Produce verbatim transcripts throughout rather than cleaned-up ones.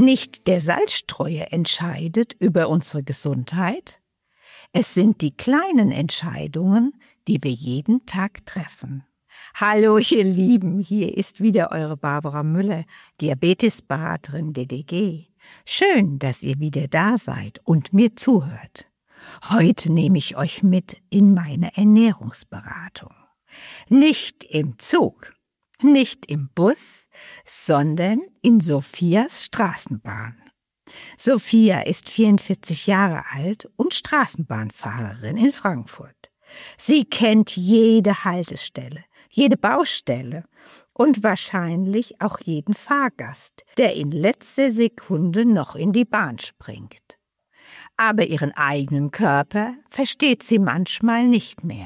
Nicht der Salzstreuer entscheidet über unsere Gesundheit. Es sind die kleinen Entscheidungen, die wir jeden Tag treffen. Hallo ihr Lieben, hier ist wieder eure Barbara Müller, Diabetesberaterin D D G. Schön, dass ihr wieder da seid und mir zuhört. Heute nehme ich euch mit in meine Ernährungsberatung. Nicht im Zug, nicht im Bus, sondern in Sophias Straßenbahn. Sophia ist vierundvierzig Jahre alt und Straßenbahnfahrerin in Frankfurt. Sie kennt jede Haltestelle, jede Baustelle und wahrscheinlich auch jeden Fahrgast, der in letzter Sekunde noch in die Bahn springt. Aber ihren eigenen Körper versteht sie manchmal nicht mehr.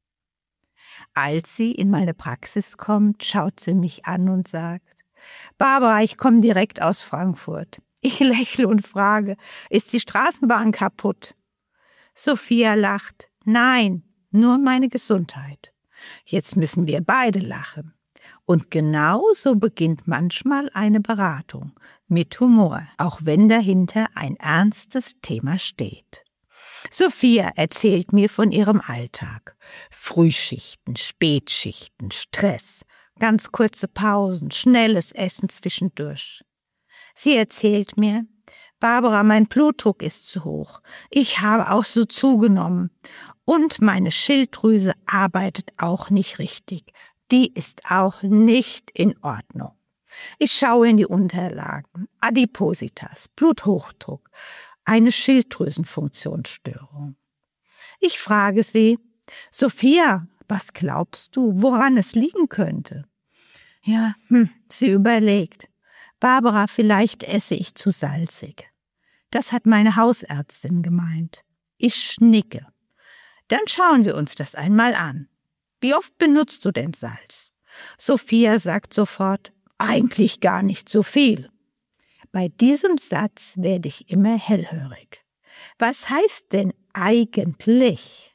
Als sie in meine Praxis kommt, schaut sie mich an und sagt: Barbara, ich komme direkt aus Frankfurt. Ich lächle und frage: Ist die Straßenbahn kaputt? Sophia lacht: Nein, nur meine Gesundheit. Jetzt müssen wir beide lachen. Und genau so beginnt manchmal eine Beratung, mit Humor, auch wenn dahinter ein ernstes Thema steht. Sophia erzählt mir von ihrem Alltag. Frühschichten, Spätschichten, Stress, ganz kurze Pausen, schnelles Essen zwischendurch. Sie erzählt mir: Barbara, mein Blutdruck ist zu hoch. Ich habe auch so zugenommen. Und meine Schilddrüse arbeitet auch nicht richtig. Die ist auch nicht in Ordnung. Ich schaue in die Unterlagen. Adipositas, Bluthochdruck, eine Schilddrüsenfunktionsstörung. Ich frage sie: Sophia, was glaubst du, woran es liegen könnte? Ja, hm, sie überlegt. Barbara, vielleicht esse ich zu salzig. Das hat meine Hausärztin gemeint. Ich nicke. Dann schauen wir uns das einmal an. Wie oft benutzt du denn Salz? Sophia sagt sofort: Eigentlich gar nicht so viel. Bei diesem Satz werde ich immer hellhörig. Was heißt denn eigentlich?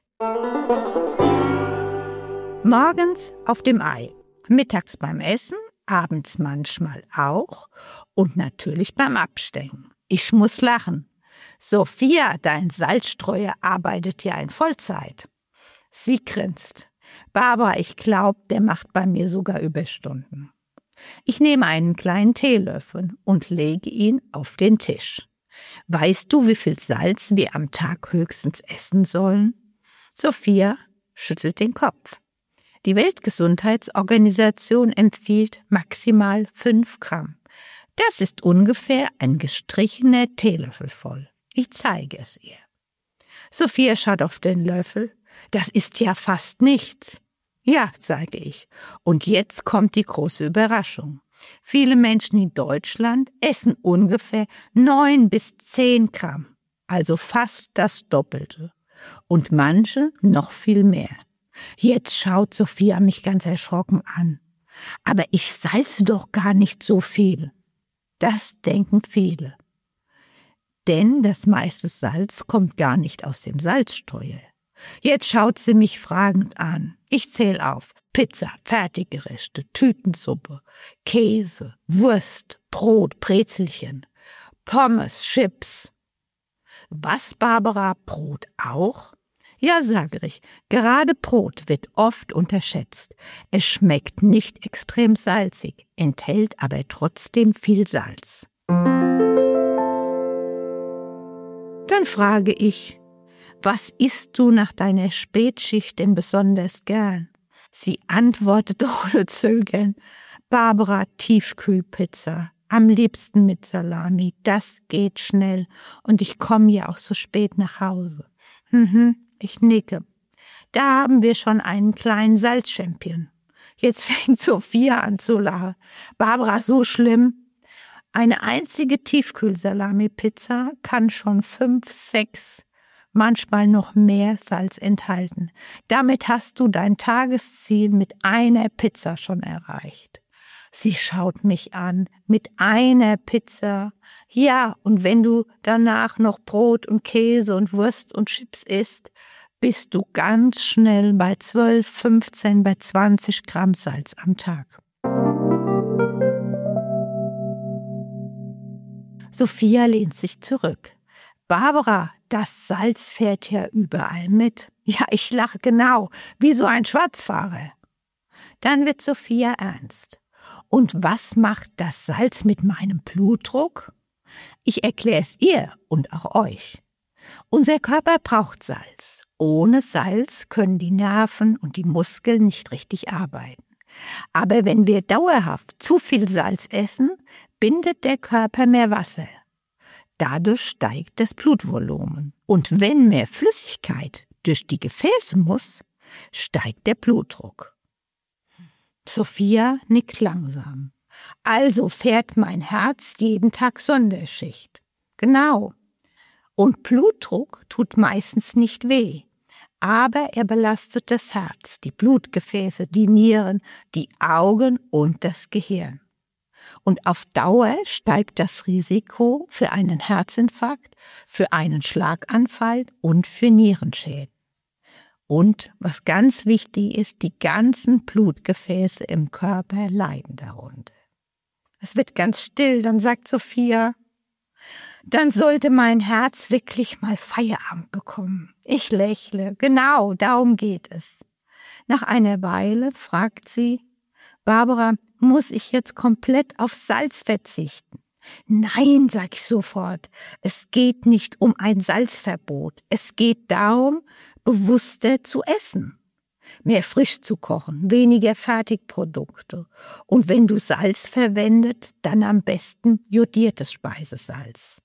Morgens auf dem Ei, mittags beim Essen, abends manchmal auch und natürlich beim Abstellen. Ich muss lachen. Sophia, dein Salzstreuer arbeitet ja in Vollzeit. Sie grinst. Barbara, ich glaube, der macht bei mir sogar Überstunden. Ich nehme einen kleinen Teelöffel und lege ihn auf den Tisch. Weißt du, wie viel Salz wir am Tag höchstens essen sollen? Sophia schüttelt den Kopf. Die Weltgesundheitsorganisation empfiehlt maximal fünf Gramm. Das ist ungefähr ein gestrichener Teelöffel voll. Ich zeige es ihr. Sophia schaut auf den Löffel. Das ist ja fast nichts. Ja, sage ich. Und jetzt kommt die große Überraschung. Viele Menschen in Deutschland essen ungefähr neun bis zehn Gramm, also fast das Doppelte. Und manche noch viel mehr. Jetzt schaut Sophia mich ganz erschrocken an. Aber ich salze doch gar nicht so viel. Das denken viele. Denn das meiste Salz kommt gar nicht aus dem Salzstreuer. Jetzt schaut sie mich fragend an. Ich zähle auf: Pizza, Fertiggerichte, Tütensuppe, Käse, Wurst, Brot, Brezelchen, Pommes, Chips. Was, Barbara, Brot auch? Ja, sage ich, gerade Brot wird oft unterschätzt. Es schmeckt nicht extrem salzig, enthält aber trotzdem viel Salz. Dann frage ich: Was isst du nach deiner Spätschicht denn besonders gern? Sie antwortet ohne Zögern: Barbara, Tiefkühlpizza, am liebsten mit Salami, das geht schnell und ich komme ja auch so spät nach Hause. Mhm, ich nicke. Da haben wir schon einen kleinen Salzchampion. Jetzt fängt Sophia an zu lachen. Barbara, so schlimm? Eine einzige Tiefkühlsalami-Pizza kann schon fünf, sechs, manchmal noch mehr Salz enthalten. Damit hast du dein Tagesziel mit einer Pizza schon erreicht. Sie schaut mich an. Mit einer Pizza? Ja, und wenn du danach noch Brot und Käse und Wurst und Chips isst, bist du ganz schnell bei zwölf, fünfzehn, bei zwanzig Gramm Salz am Tag. Sophia lehnt sich zurück. Barbara, das Salz fährt ja überall mit. Ja, ich lache genau, wie so ein Schwarzfahrer. Dann wird Sophia ernst. Und was macht das Salz mit meinem Blutdruck? Ich erkläre es ihr und auch euch. Unser Körper braucht Salz. Ohne Salz können die Nerven und die Muskeln nicht richtig arbeiten. Aber wenn wir dauerhaft zu viel Salz essen, bindet der Körper mehr Wasser. Dadurch steigt das Blutvolumen. Und wenn mehr Flüssigkeit durch die Gefäße muss, steigt der Blutdruck. Sophia nickt langsam. Also fährt mein Herz jeden Tag Sonderschicht. Genau. Und Blutdruck tut meistens nicht weh. Aber er belastet das Herz, die Blutgefäße, die Nieren, die Augen und das Gehirn. Und auf Dauer steigt das Risiko für einen Herzinfarkt, für einen Schlaganfall und für Nierenschäden. Und was ganz wichtig ist, die ganzen Blutgefäße im Körper leiden darunter. Es wird ganz still, dann sagt Sophia, dann sollte mein Herz wirklich mal Feierabend bekommen. Ich lächle, genau, darum geht es. Nach einer Weile fragt sie, Barbara, muss ich jetzt komplett auf Salz verzichten? Nein, sag ich sofort, es geht nicht um ein Salzverbot. Es geht darum, bewusster zu essen. Mehr frisch zu kochen, weniger Fertigprodukte. Und wenn du Salz verwendet, dann am besten jodiertes Speisesalz.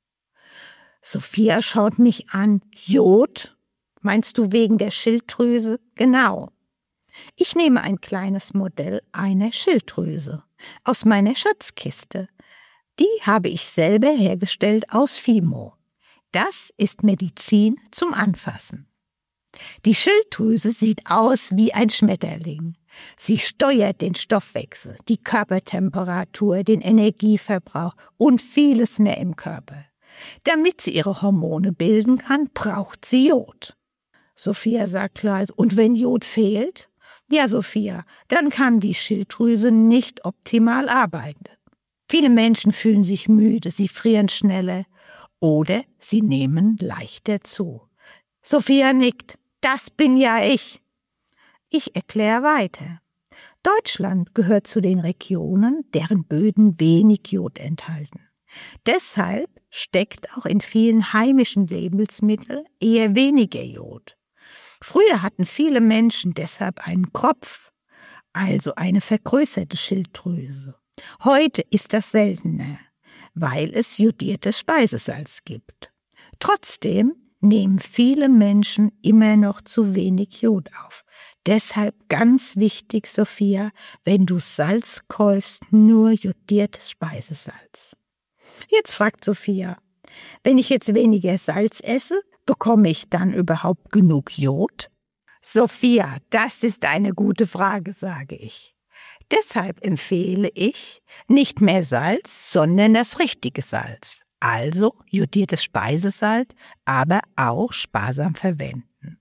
Sophia schaut mich an. Jod? Meinst du wegen der Schilddrüse? Genau. Ich nehme ein kleines Modell einer Schilddrüse aus meiner Schatzkiste. Die habe ich selber hergestellt aus Fimo. Das ist Medizin zum Anfassen. Die Schilddrüse sieht aus wie ein Schmetterling. Sie steuert den Stoffwechsel, die Körpertemperatur, den Energieverbrauch und vieles mehr im Körper. Damit sie ihre Hormone bilden kann, braucht sie Jod. Sophia sagt leise, und wenn Jod fehlt? Ja, Sophia, dann kann die Schilddrüse nicht optimal arbeiten. Viele Menschen fühlen sich müde, sie frieren schneller oder sie nehmen leichter zu. Sophia nickt. Das bin ja ich. Ich erkläre weiter. Deutschland gehört zu den Regionen, deren Böden wenig Jod enthalten. Deshalb steckt auch in vielen heimischen Lebensmitteln eher weniger Jod. Früher hatten viele Menschen deshalb einen Kropf, also eine vergrößerte Schilddrüse. Heute ist das seltener, weil es jodiertes Speisesalz gibt. Trotzdem nehmen viele Menschen immer noch zu wenig Jod auf. Deshalb ganz wichtig, Sophia, wenn du Salz kaufst, nur jodiertes Speisesalz. Jetzt fragt Sophia, wenn ich jetzt weniger Salz esse, bekomme ich dann überhaupt genug Jod? Sophia, das ist eine gute Frage, sage ich. Deshalb empfehle ich nicht mehr Salz, sondern das richtige Salz. Also jodiertes Speisesalz, aber auch sparsam verwenden.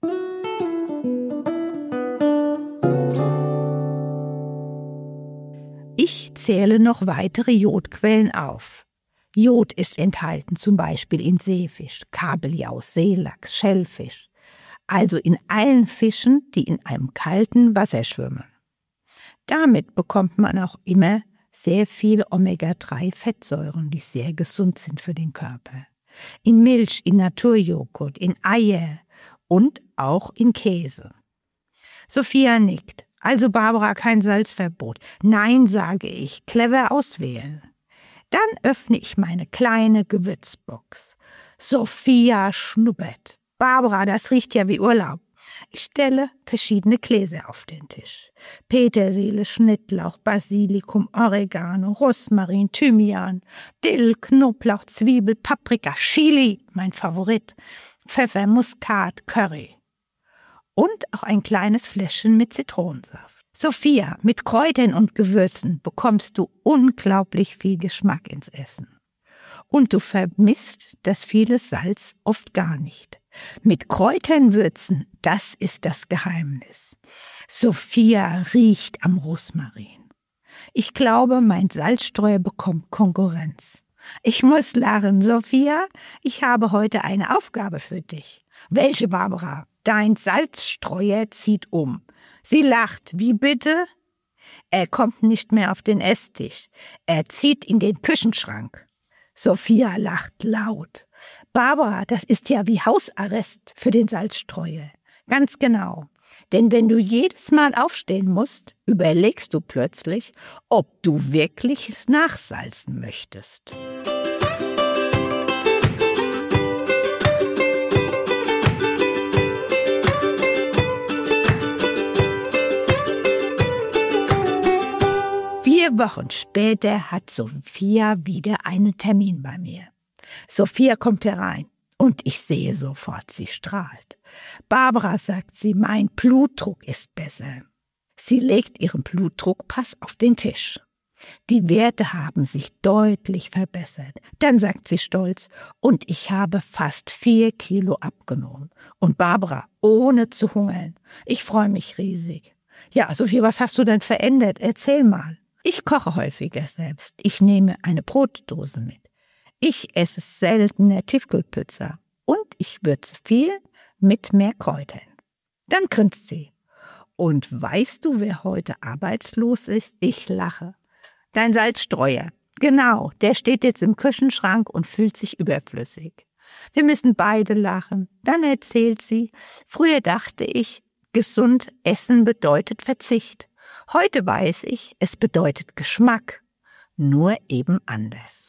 Ich zähle noch weitere Jodquellen auf. Jod ist enthalten zum Beispiel in Seefisch, Kabeljau, Seelachs, Schellfisch. Also in allen Fischen, die in einem kalten Wasser schwimmen. Damit bekommt man auch immer sehr viele Omega drei Fettsäuren, die sehr gesund sind für den Körper. In Milch, in Naturjoghurt, in Eier und auch in Käse. Sophia nickt. Also Barbara, kein Salzverbot. Nein, sage ich, clever auswählen. Dann öffne ich meine kleine Gewürzbox. Sophia schnuppert. Barbara, das riecht ja wie Urlaub. Ich stelle verschiedene Gläser auf den Tisch. Petersilie, Schnittlauch, Basilikum, Oregano, Rosmarin, Thymian, Dill, Knoblauch, Zwiebel, Paprika, Chili, mein Favorit, Pfeffer, Muskat, Curry. Und auch ein kleines Fläschchen mit Zitronensaft. Sophia, mit Kräutern und Gewürzen bekommst du unglaublich viel Geschmack ins Essen. Und du vermisst das viele Salz oft gar nicht. Mit Kräutern würzen, das ist das Geheimnis. Sophia riecht am Rosmarin. Ich glaube, mein Salzstreuer bekommt Konkurrenz. Ich muss lachen, Sophia. Ich habe heute eine Aufgabe für dich. Welche, Barbara? Dein Salzstreuer zieht um. Sie lacht. Wie bitte? Er kommt nicht mehr auf den Esstisch. Er zieht in den Küchenschrank. Sophia lacht laut. Barbara, das ist ja wie Hausarrest für den Salzstreuer. Ganz genau. Denn wenn du jedes Mal aufstehen musst, überlegst du plötzlich, ob du wirklich nachsalzen möchtest. Vier Wochen später hat Sophia wieder einen Termin bei mir. Sophia kommt herein und ich sehe sofort, sie strahlt. Barbara, sagt sie, mein Blutdruck ist besser. Sie legt ihren Blutdruckpass auf den Tisch. Die Werte haben sich deutlich verbessert. Dann sagt sie stolz, und ich habe fast vier Kilo abgenommen. Und Barbara, ohne zu hungern. Ich freue mich riesig. Ja, Sophie, was hast du denn verändert? Erzähl mal. Ich koche häufiger selbst. Ich nehme eine Brotdose mit. Ich esse seltener Tiefkühlpizza. Und ich würze viel mit mehr Kräutern. Dann grinst sie. Und weißt du, wer heute arbeitslos ist? Ich lache. Dein Salzstreuer. Genau, der steht jetzt im Küchenschrank und fühlt sich überflüssig. Wir müssen beide lachen. Dann erzählt sie, früher dachte ich, gesund essen bedeutet Verzicht. Heute weiß ich, es bedeutet Geschmack. Nur eben anders.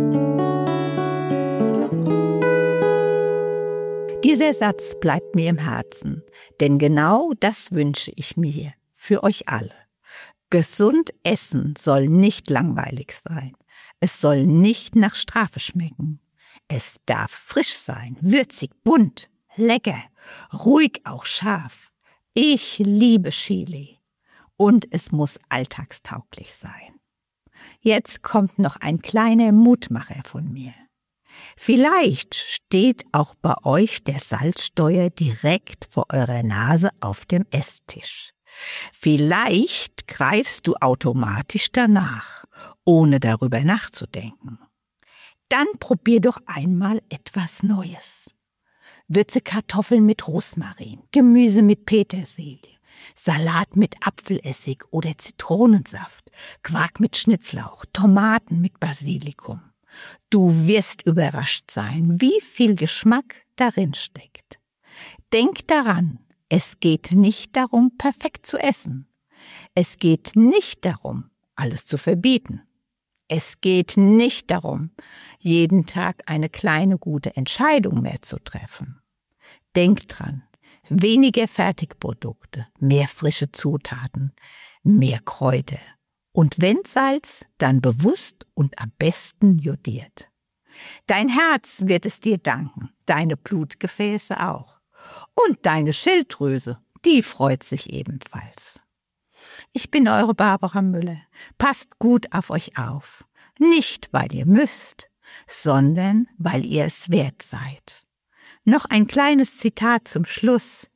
Dieser Satz bleibt mir im Herzen, denn genau das wünsche ich mir für euch alle. Gesund essen soll nicht langweilig sein. Es soll nicht nach Strafe schmecken. Es darf frisch sein, würzig, bunt, lecker, ruhig auch scharf. Ich liebe Chili. Und es muss alltagstauglich sein. Jetzt kommt noch ein kleiner Mutmacher von mir. Vielleicht steht auch bei euch der Salzstreuer direkt vor eurer Nase auf dem Esstisch. Vielleicht greifst du automatisch danach, ohne darüber nachzudenken. Dann probier doch einmal etwas Neues. Würze Kartoffeln mit Rosmarin, Gemüse mit Petersilie, Salat mit Apfelessig oder Zitronensaft, Quark mit Schnittlauch, Tomaten mit Basilikum. Du wirst überrascht sein, wie viel Geschmack darin steckt. Denk daran, es geht nicht darum, perfekt zu essen. Es geht nicht darum, alles zu verbieten. Es geht nicht darum, jeden Tag eine kleine gute Entscheidung mehr zu treffen. Denk dran, weniger Fertigprodukte, mehr frische Zutaten, mehr Kräuter. Und wenn Salz, dann bewusst und am besten jodiert. Dein Herz wird es dir danken, deine Blutgefäße auch. Und deine Schilddrüse, die freut sich ebenfalls. Ich bin eure Barbara Müller. Passt gut auf euch auf. Nicht, weil ihr müsst, sondern weil ihr es wert seid. Noch ein kleines Zitat zum Schluss.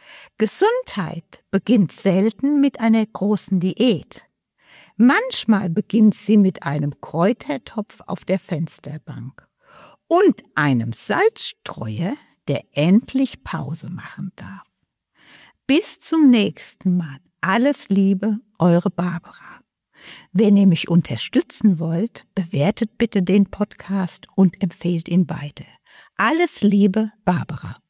Gesundheit beginnt selten mit einer großen Diät. Manchmal beginnt sie mit einem Kräutertopf auf der Fensterbank und einem Salzstreuer, der endlich Pause machen darf. Bis zum nächsten Mal. Alles Liebe, eure Barbara. Wenn ihr mich unterstützen wollt, bewertet bitte den Podcast und empfehlt ihn weiter. Alles Liebe, Barbara.